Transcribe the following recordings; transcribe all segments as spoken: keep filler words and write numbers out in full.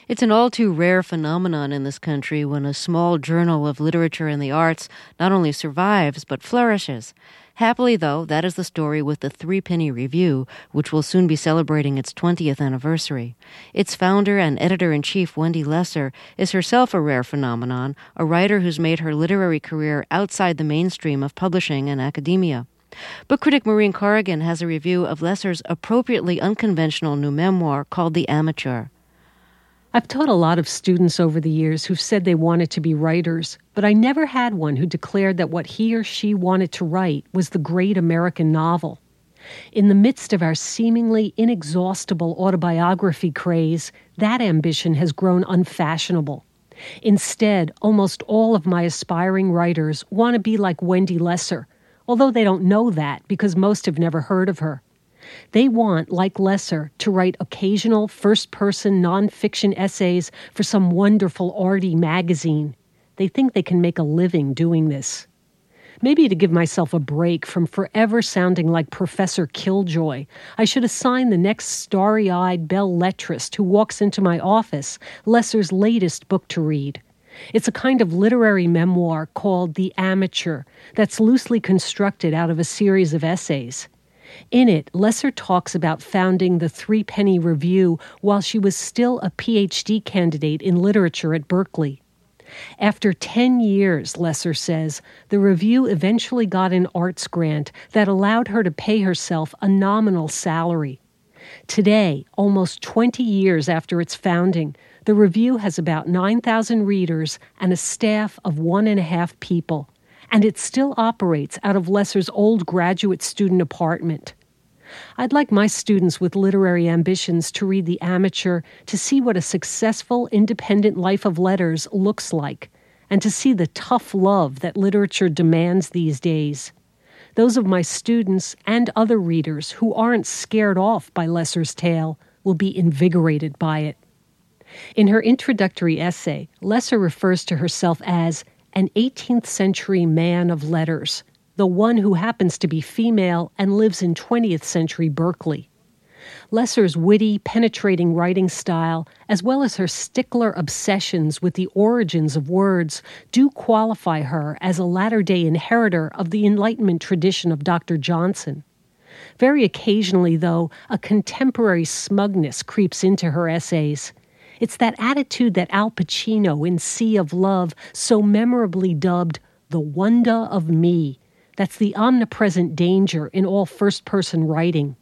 It's an all too rare phenomenon in this country when a small journal of literature and the arts not only survives, but flourishes. Happily, though, that is the story with the Threepenny Review, which will soon be celebrating its twentieth anniversary. Its founder and editor-in-chief, Wendy Lesser, is herself a rare phenomenon, a writer who's made her literary career outside the mainstream of publishing and academia. Book critic Maureen Corrigan has a review of Lesser's appropriately unconventional new memoir called The Amateur. I've taught a lot of students over the years who've said they wanted to be writers, but I never had one who declared that what he or she wanted to write was the great American novel. In the midst of our seemingly inexhaustible autobiography craze, that ambition has grown unfashionable. Instead, almost all of my aspiring writers want to be like Wendy Lesser, although they don't know that because most have never heard of her. They want, like Lesser, to write occasional first-person nonfiction essays for some wonderful arty magazine. They think they can make a living doing this. Maybe to give myself a break from forever sounding like Professor Killjoy, I should assign the next starry-eyed belle-lettrist who walks into my office Lesser's latest book to read. It's a kind of literary memoir called The Amateur that's loosely constructed out of a series of essays. In it, Lesser talks about founding the Threepenny Review while she was still a P H D candidate in literature at Berkeley. After ten years, Lesser says, the review eventually got an arts grant that allowed her to pay herself a nominal salary. Today, almost twenty years after its founding, the review has about nine thousand readers and a staff of one and a half people. And it still operates out of Lesser's old graduate student apartment. I'd like my students with literary ambitions to read The Amateur to see what a successful, independent life of letters looks like, and to see the tough love that literature demands these days. Those of my students and other readers who aren't scared off by Lesser's tale will be invigorated by it. In her introductory essay, Lesser refers to herself as an eighteenth century man of letters, the one who happens to be female and lives in twentieth century Berkeley. Lesser's witty, penetrating writing style, as well as her stickler obsessions with the origins of words, do qualify her as a latter-day inheritor of the Enlightenment tradition of Doctor Johnson. Very occasionally, though, a contemporary smugness creeps into her essays. It's that attitude that Al Pacino in Sea of Love so memorably dubbed the wonder of me. That's the omnipresent danger in all first-person writing.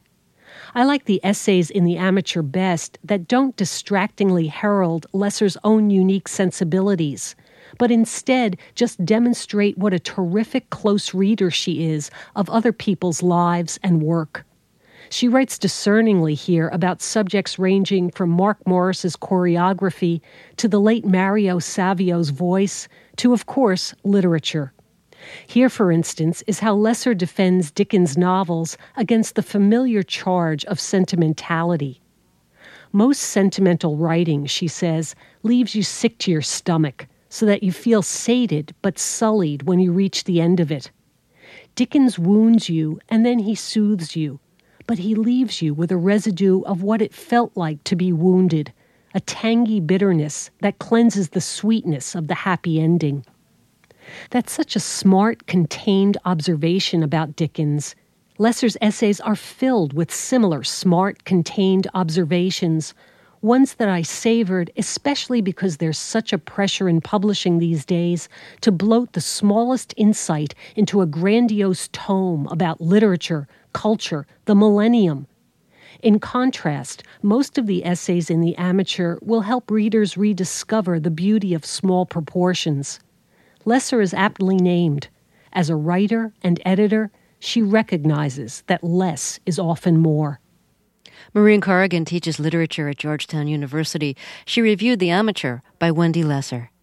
I like the essays in The Amateur best that don't distractingly herald Lesser's own unique sensibilities, but instead just demonstrate what a terrific close reader she is of other people's lives and work. She writes discerningly here about subjects ranging from Mark Morris's choreography to the late Mario Savio's voice to, of course, literature. Here, for instance, is how Lesser defends Dickens' novels against the familiar charge of sentimentality. Most sentimental writing, she says, leaves you sick to your stomach so that you feel sated but sullied when you reach the end of it. Dickens wounds you and then he soothes you, but he leaves you with a residue of what it felt like to be wounded, a tangy bitterness that cleanses the sweetness of the happy ending. That's such a smart, contained observation about Dickens. Lesser's essays are filled with similar smart, contained observations, ones that I savored especially because there's such a pressure in publishing these days to bloat the smallest insight into a grandiose tome about literature, culture, the millennium. In contrast, most of the essays in The Amateur will help readers rediscover the beauty of small proportions. Lesser is aptly named. As a writer and editor, she recognizes that less is often more. Maureen Corrigan teaches literature at Georgetown University. She reviewed The Amateur by Wendy Lesser.